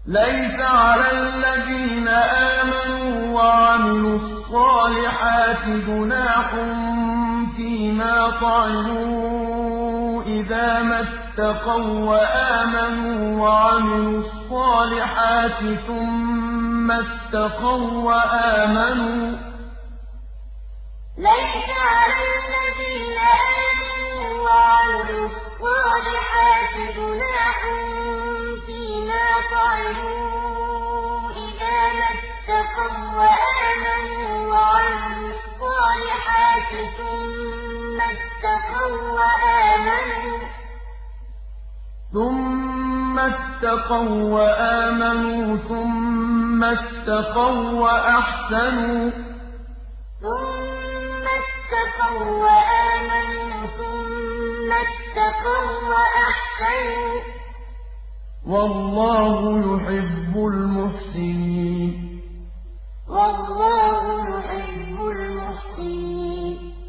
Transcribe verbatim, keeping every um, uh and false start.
لَيْسَ عَلَى الَّذِينَ آمَنُوا وَعَمِلُوا الصَّالِحَاتِ جُنَاحٌ فِيمَا طَعِمُوا إِذَا مَا اتَّقَوا وَّآمَنُوا وَعَمِلُوا الصَّالِحَاتِ ثُمَّ اتَّقَوا وَّآمَنُوا ثُمَّ لَيْسَ عَلَى الَّذِينَ آمَنُوا وَعَمِلُوا الصَّالِحَاتِ جُنَاحٌ فِيمَا طَعِمُوا إِذَا مَا اتَّقَوا وَّآمَنُوا وَعَمِلُوا الصَّالِحَاتِ ثُمَّ اتَّقَوا وَّآمَنُوا ثُمَّ اتَّقَوا وَّآمَنُوا ثُمَّ اتَّقَوا وَّأَحْسَنُوا ثُمَّ اتَّقَوا وَّآمَنُوا ثُمَّ اتَّقَوا وَّأَحْسَنُوا ۗ وَاللَّهُ يُحِبُّ الْمُحْسِنِينَ.